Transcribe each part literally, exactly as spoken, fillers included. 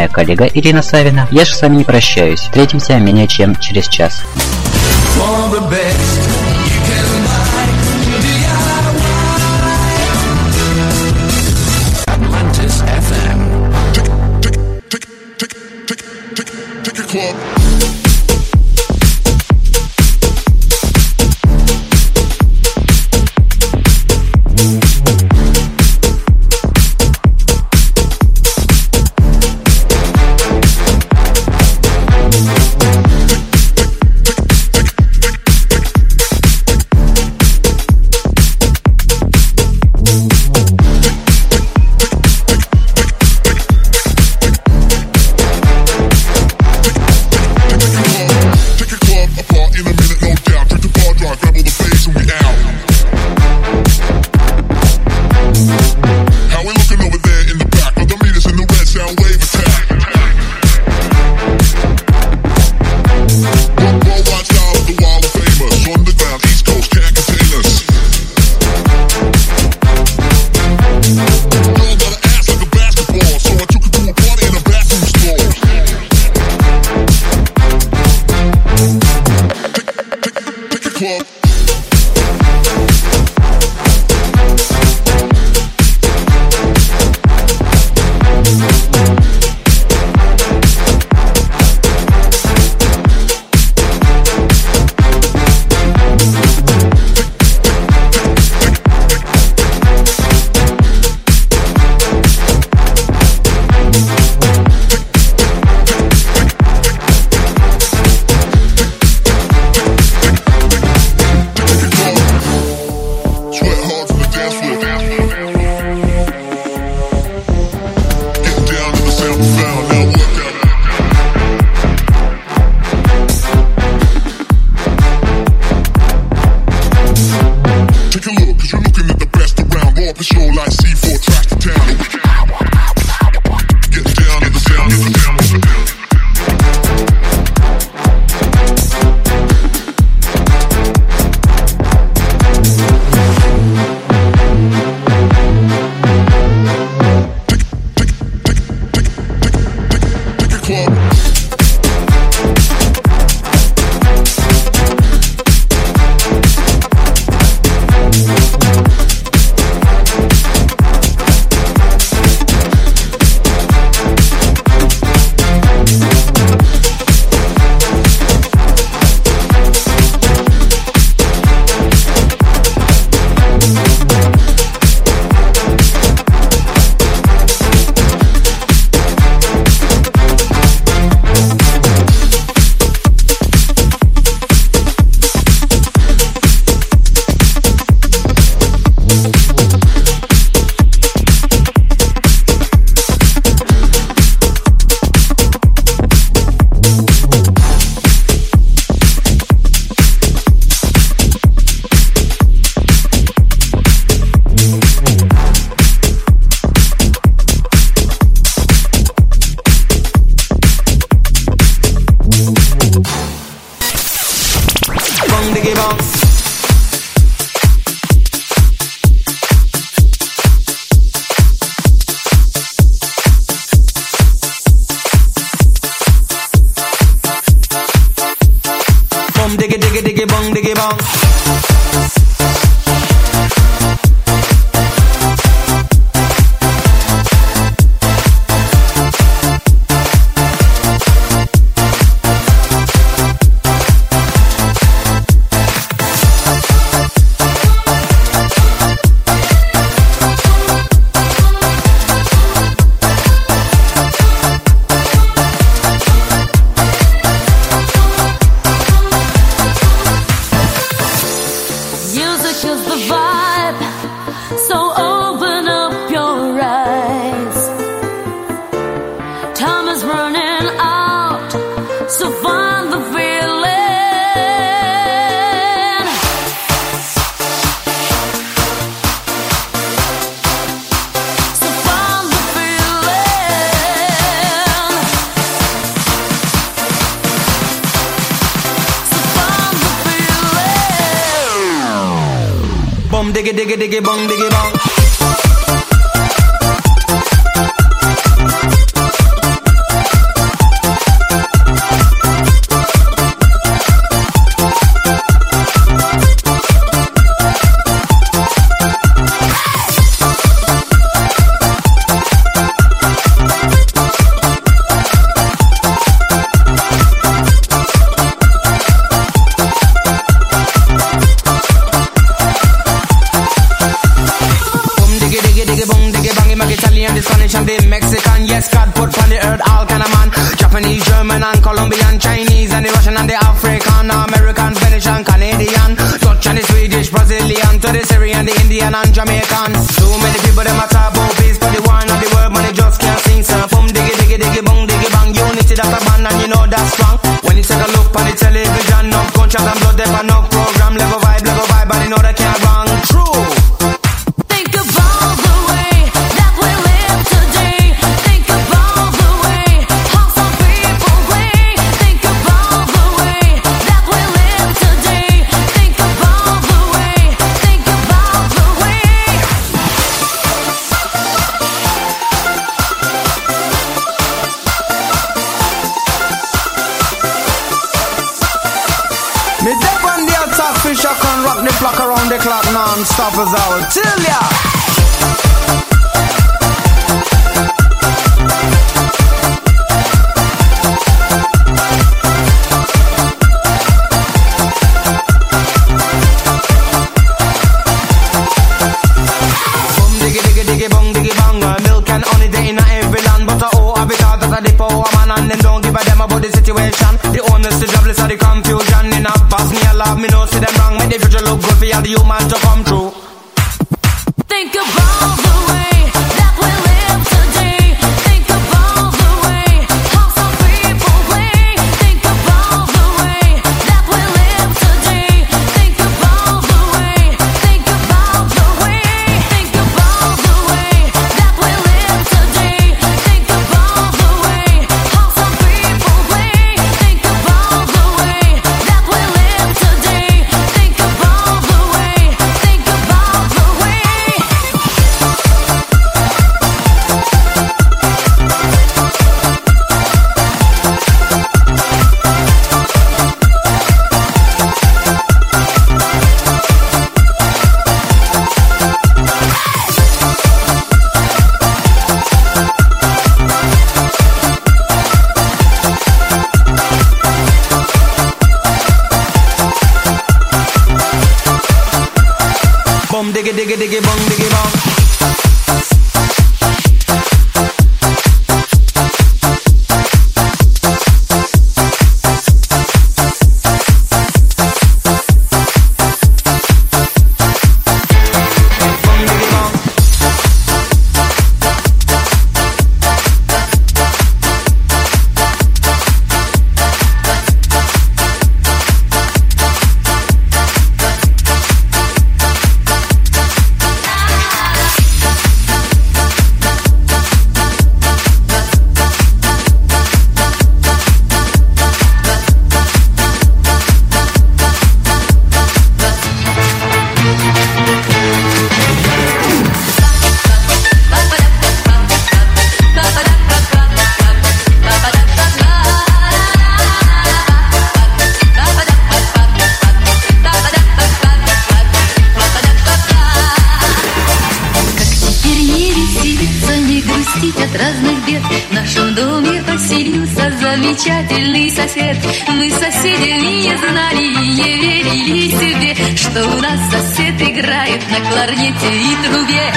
моя коллега Ирина Савина. Я же с вами не прощаюсь. Встретимся менее чем через час. Club. bum diggy diggy diggy bong diggy bong. earth, all kind of man. Japanese, German and Colombian, Chinese and the Russian and the African, American, Spanish and Canadian, Dutch and the Swedish, Brazilian, to the Syrian, the Indian and Jamaican. Too many people them a talk about peace, but the war and the world, man, they just can't sing. So boom, diggy, diggy, diggy, bong, diggy, bang. Unity, that's a band and you know that's strong. When you take a look on the television, no gunshot and blood, there no program, level vibe, level vibe, and you know they can't wrong. True. Think about the way that we live today. Think about the way how some people play. Think about the way that we live today. Think about the way. Think about the way. Me deaf on the attack, fish I can rock the block around the clock non-stop as I will tell ya. Boom diggy diggy diggy bong diggy bong. Milk and honey they in a every land, but oh I be thought that a dip oh man and them don't give a damn about the situation. The owners the jobless are the confusion in a pass me a love me no see them wrong. Make the future look good for all the human to come true. Think about the way that we live today. Think about the way how some people play. Think about the way that we live today. Think about the way. Think about the way. Think about the way that we live today. Think about the way how some people play. Think about the way that we live today. Think about the way. Think about the way. Boom diggy diggy diggy bong diggy bong. От разных бед в нашем доме поселился замечательный сосед. Мы соседи не знали и не верили себе, что у нас сосед играет на кларнете и трубе.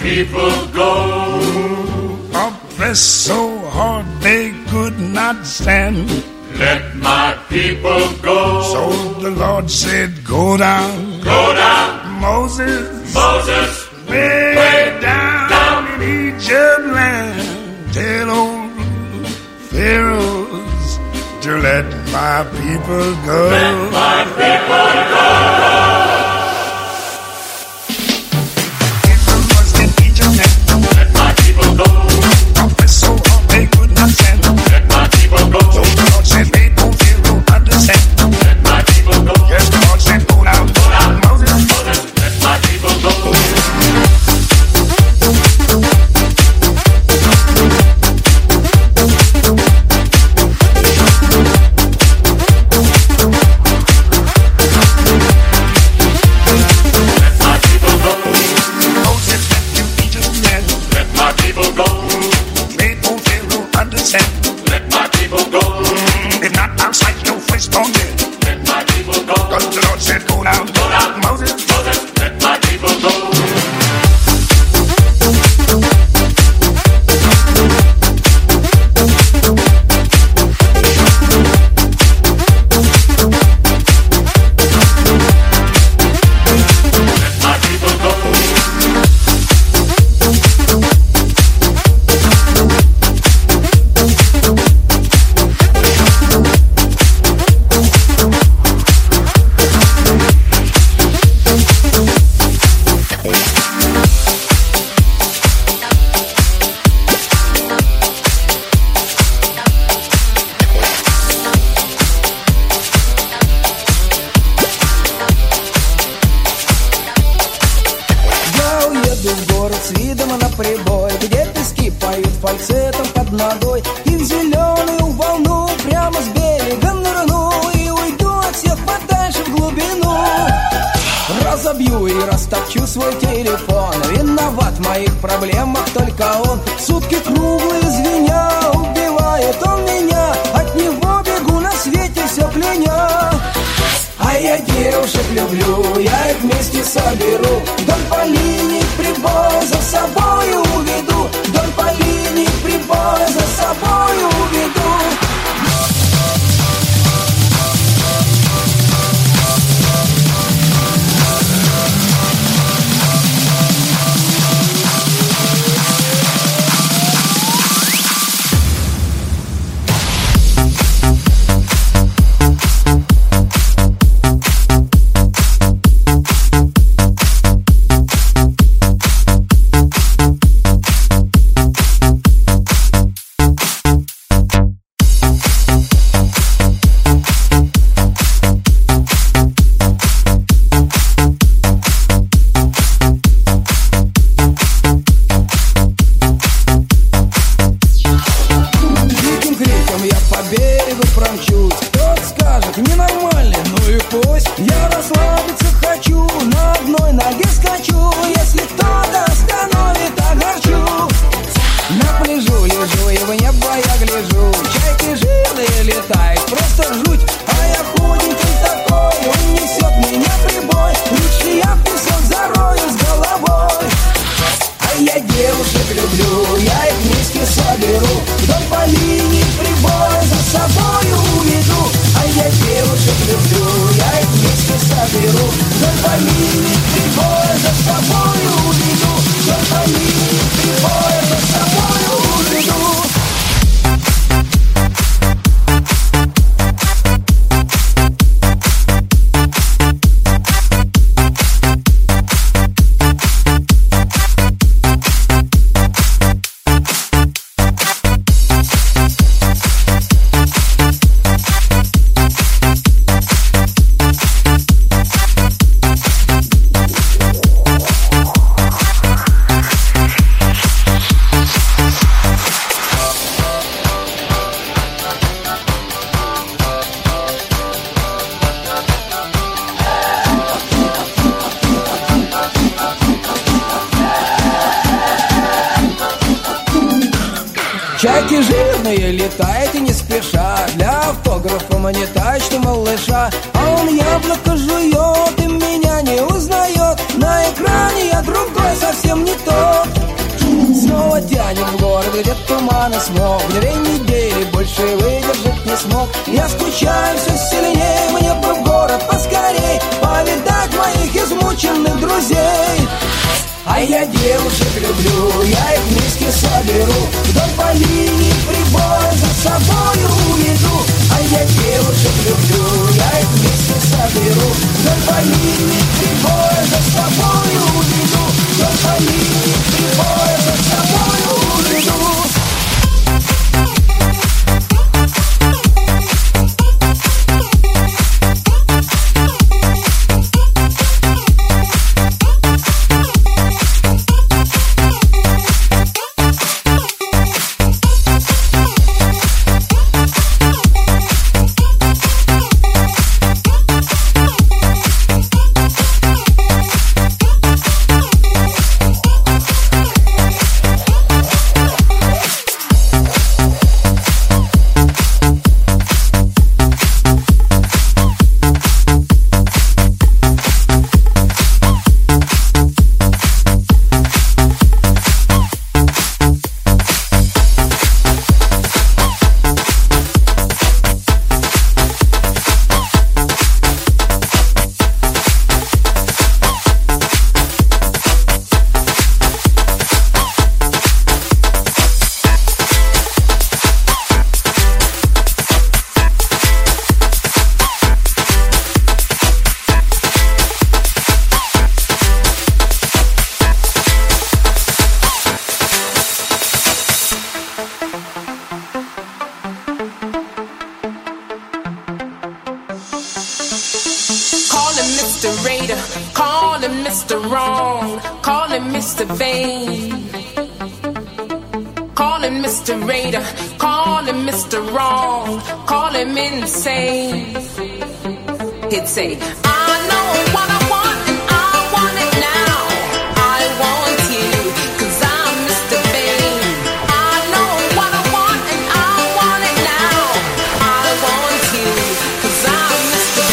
people go. Oppressed so hard they could not stand. Let my people go. So the Lord said, go down. Go down. Moses. Moses. Way, way down, down in Egypt land. Tell old Pharaohs to let my people go. Let my people go. Let my people go. Oppressed so hard they could not stand. Let my people go. So the Lord said, make no Pharaoh understand. Let my people go. Yes, the Lord said, go down. Go down. Moses. Moses. Let my people go. Разобью и растопчу свой телефон. Виноват в моих проблемах только он. Сутки круглые звеня, убивает он меня. От него бегу на свете все кляня. А я девушек люблю, я их вместе соберу. Вдоль по линии прибоя за собою уведу. Вдоль по линии прибоя за собою уведу. Я расслабиться хочу, на одной ноге скачу. Если кто-то остановит, огорчу. На пляжу лежу и в небо я гляжу. Чайки жирные летают, просто жуть. А я худенький такой, он несет меня прибой. Лучше я в песок зарою с головой. А я девушек люблю, я их вместе соберу. Вдоль по линии прибоя за собою уведу. А я девушек люблю, я их вместе соберу. Вдоль по линии прибоя за собою уведу. Вдоль по линии прибоя за собою уведу. Чайки жирные летают и не спеша. Для автографа монетач, что малыша. А он яблоко жует и меня не узнает. На экране я другой, совсем не тот. цвет тумана смог. Две недели больше выдержать не смог. Я скучаю все сильнее, мне бы в город поскорей повидать моих измученных друзей. А я девушек люблю, я их вместе соберу, вдоль по линии прибоя за собою уведу. А я девушек люблю, я их вместе соберу, вдоль по линии прибоя за собою уведу. Вдоль по линии прибоя за собою уведу. Say, I know what I want and I want it now. I want you, cause I'm Mister Bane. I know what I want and I want it now. I want you, cause I'm Mister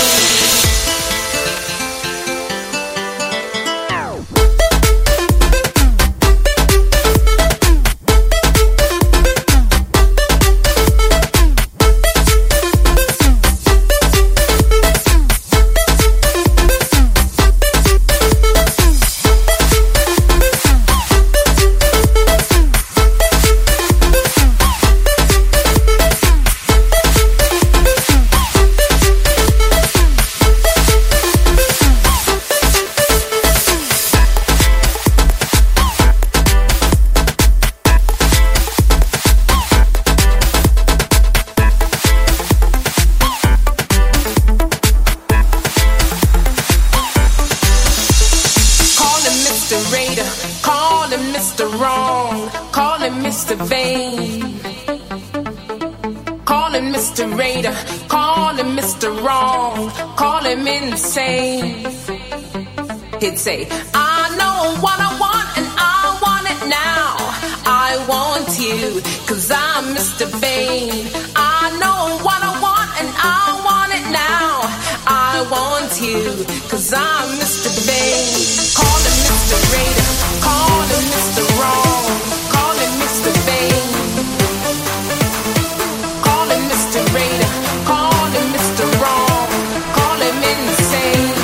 Say, I know what I want and I want it now. I want you, cause I'm Mister Bane. I know what I want and I want it now. I want you, cause I'm Mister Bane. Call him Mister Raider, call him Mister Wrong, call him Mister Bane. Call him Mister Raider, call him Mister Wrong, call him insane.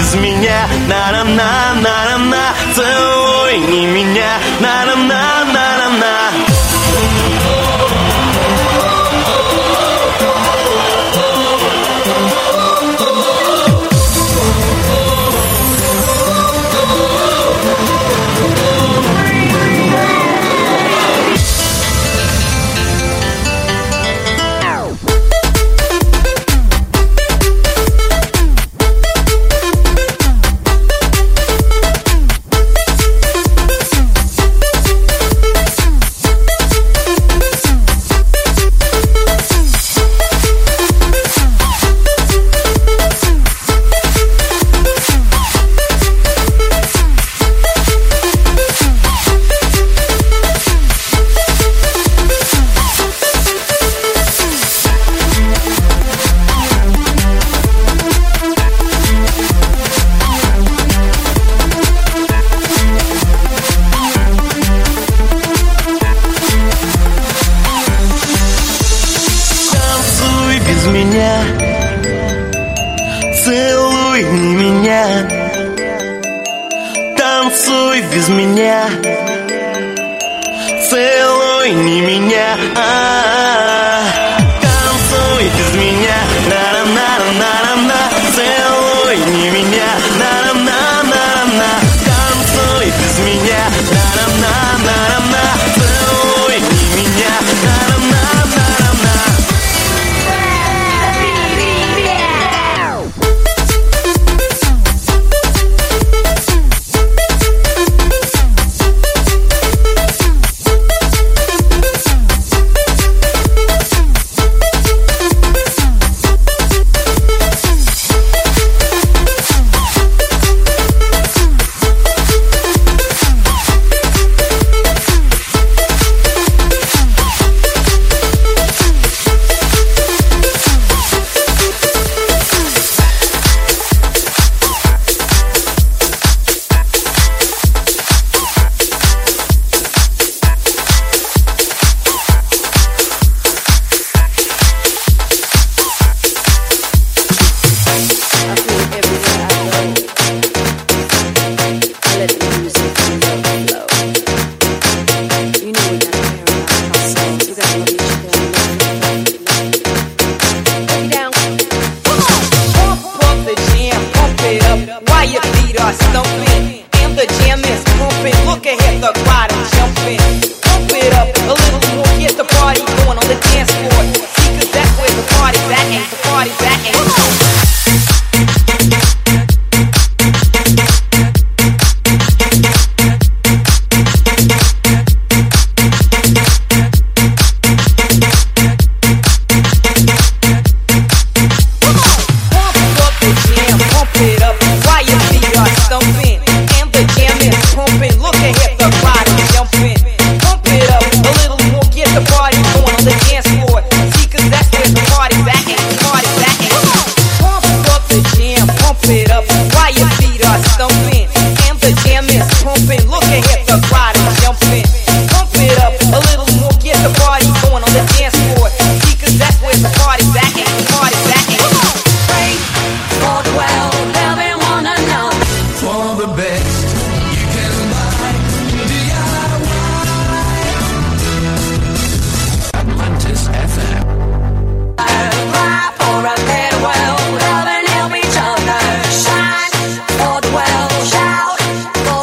без меня, на-на-на-на-на-на. Целуй не меня, на-на-на-на-на-на. Целуй не меня, танцуй без меня. Целуй не меня, а-а-а. Танцуй без меня, на-на-на-на-на-на. Целуй не меня, на-на-на-на-на. Танцуй без меня, на-на-на-на-на. Целуй не меня, на-на-на-на-на. For the world, shout for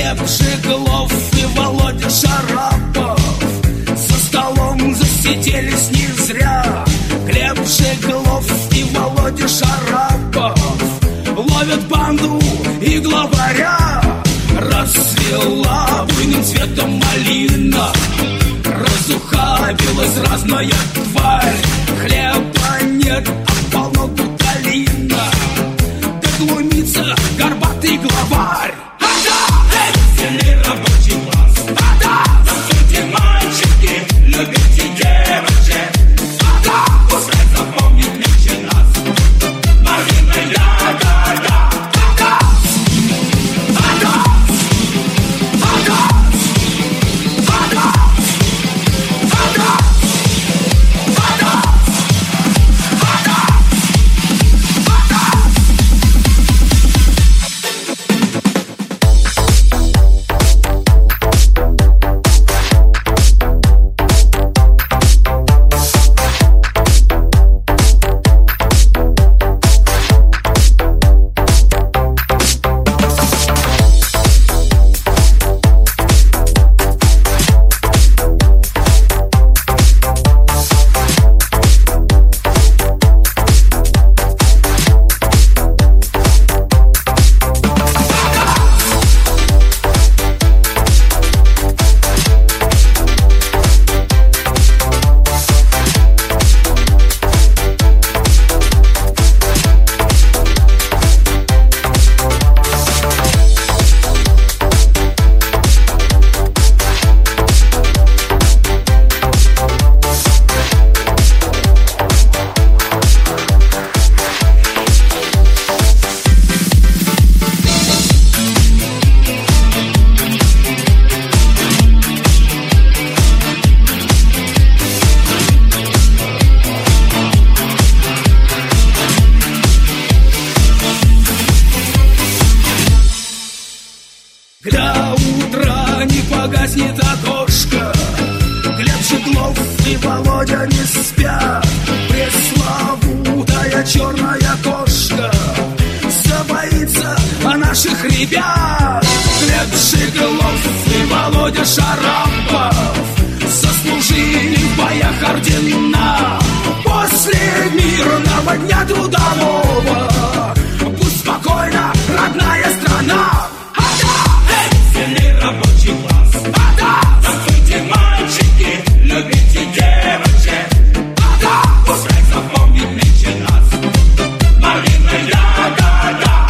Глеб Жиглов и Володя Шарапов за столом засиделись не зря. Глеб Жиглов и Володя Шарапов ловят банду и главаря. Расцвела буйным цветом малина, разухабилась разная тварь. Хлеба нет, а полно гуталина, да глумится горбатый главарь. Веселый рабочий класс, танцуйте, мальчики, любите девочек. Пускай запомнит меньше нас Марина, да-да-да. До утра не погаснет окошко, Глеб Жиглов и Володя не спят. Пресловутая черная кошка забоится о наших ребят. Глеб Жиглов и Володя Шарапов заслужили в боях ордена. После мирного дня трудового пусть спокойно родная страна. Веселый рабочий класс, танцуйте, мальчики, любите девочек. Пускай запомнит меньше нас Марина, да-да-да.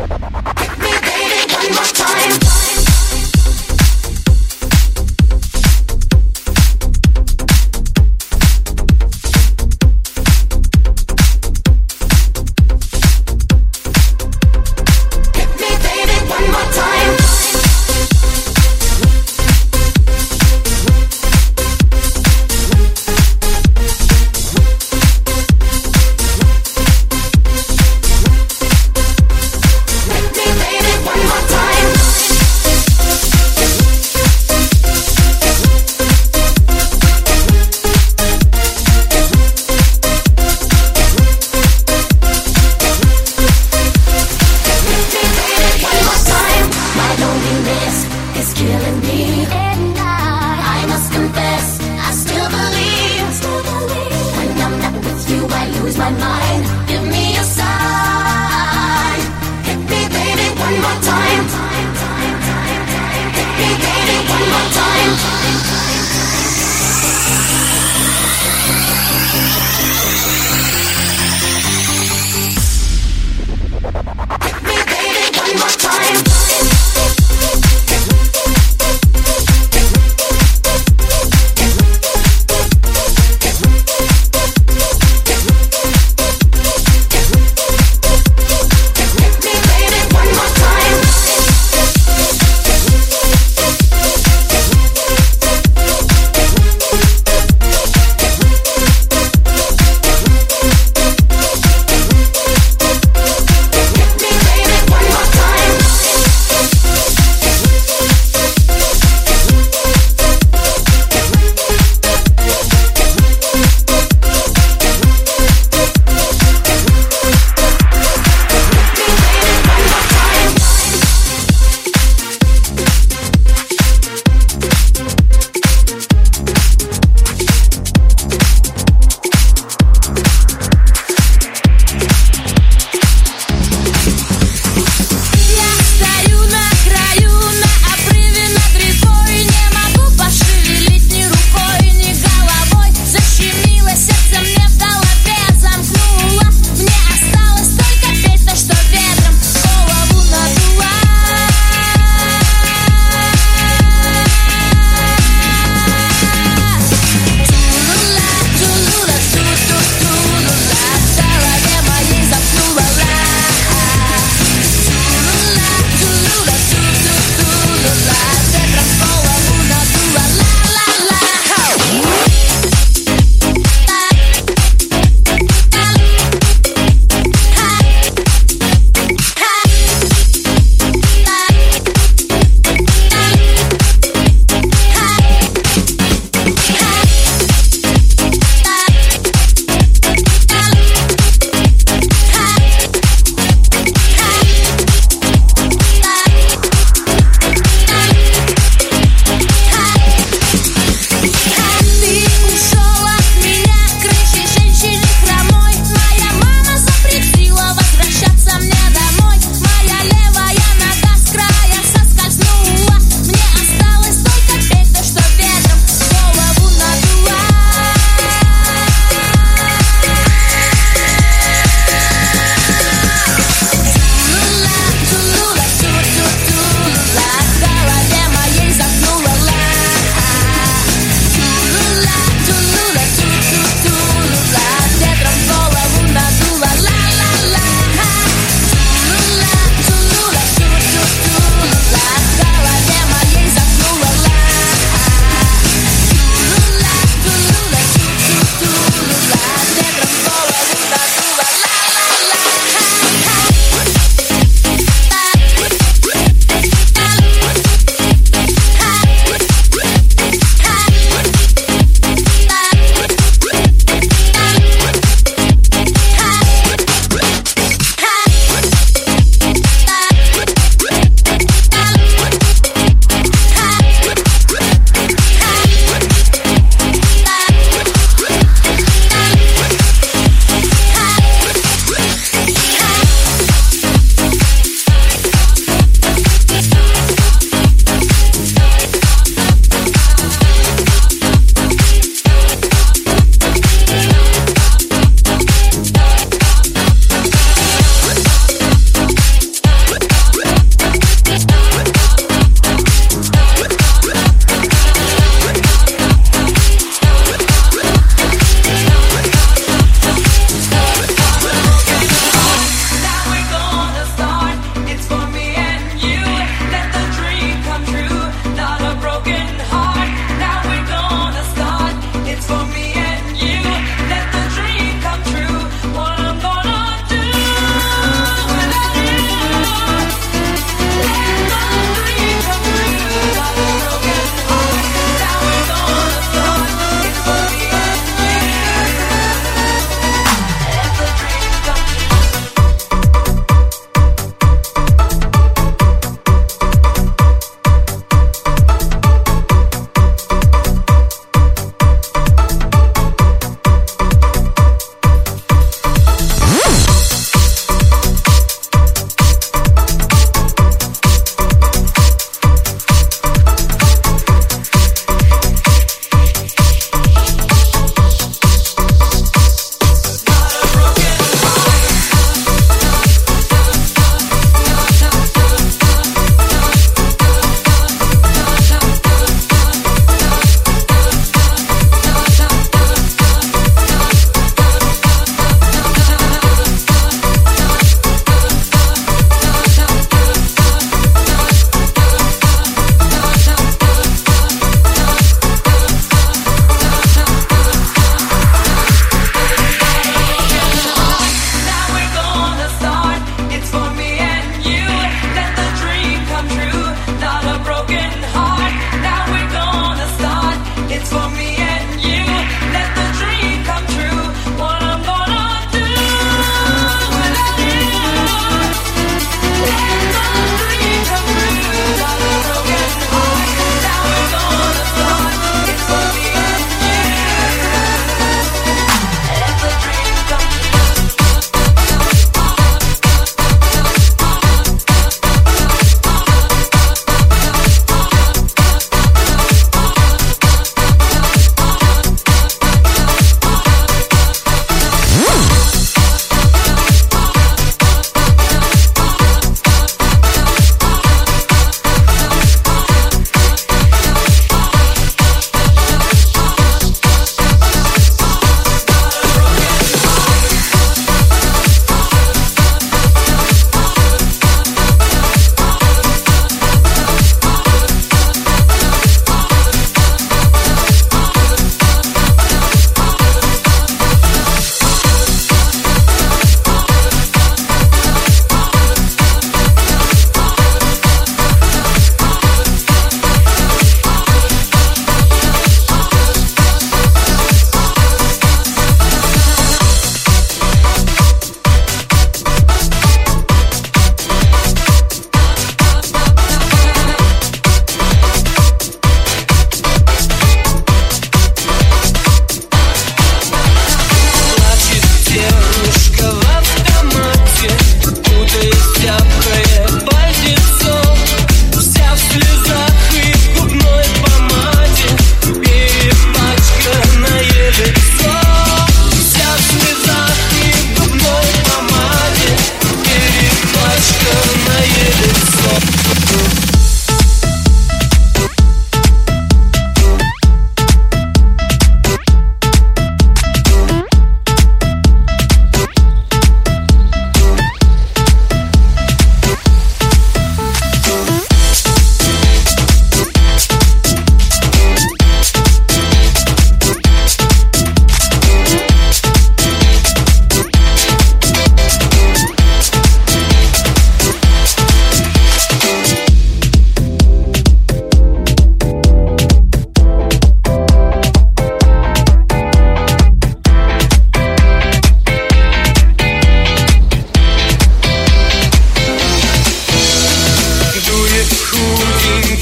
Hit me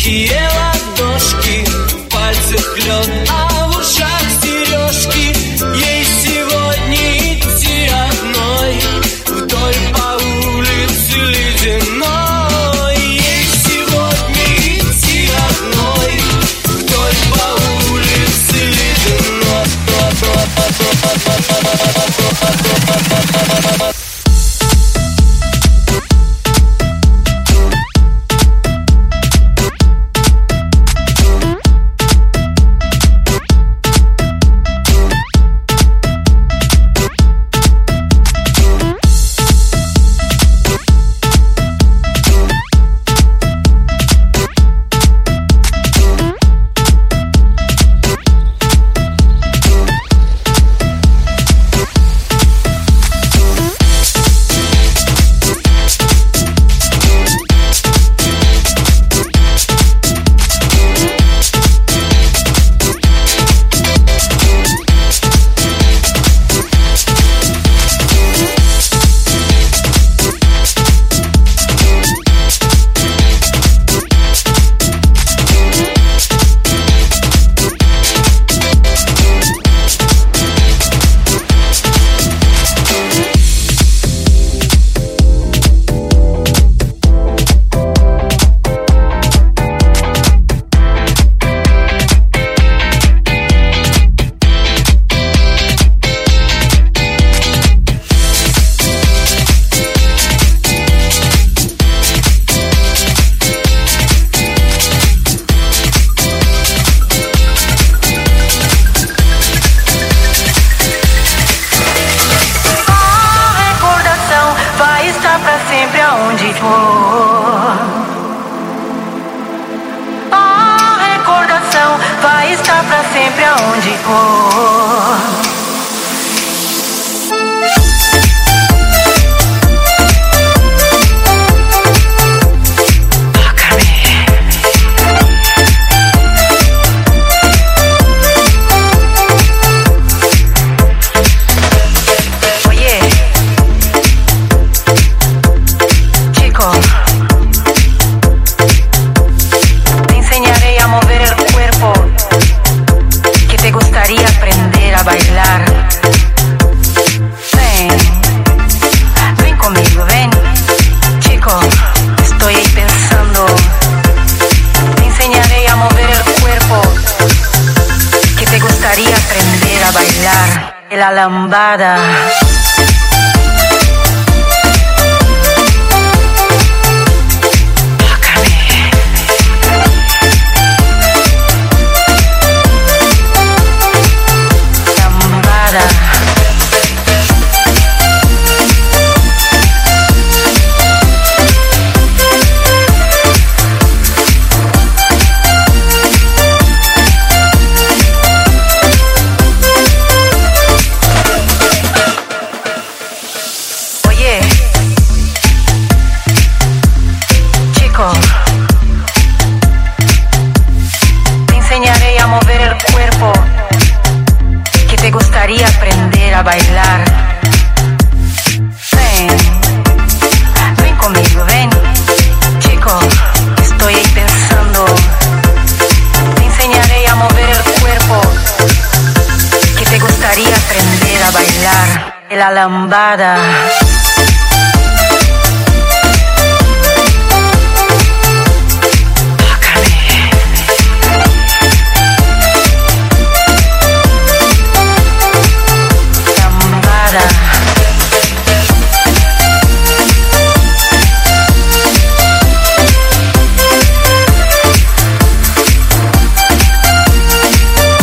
Тонкие ладошки, в пальцах лед, а в ушах сережки. Ей сегодня идти одной вдоль по улице ледяной. Ей сегодня идти одной вдоль по улице ледяной. La lambada. La lambada.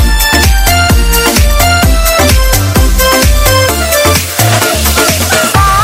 Oh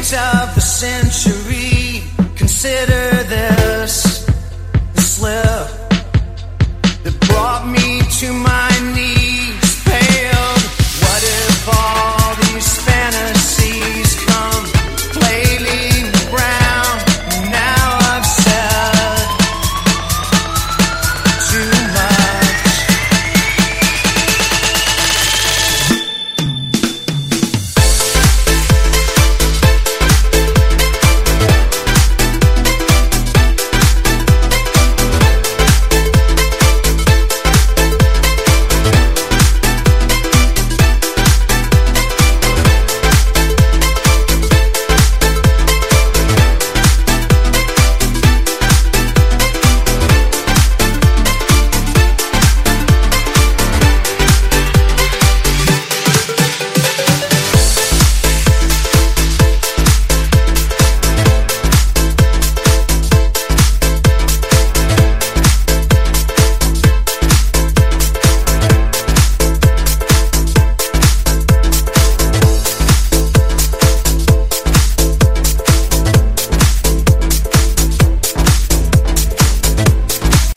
of the century. Consider this.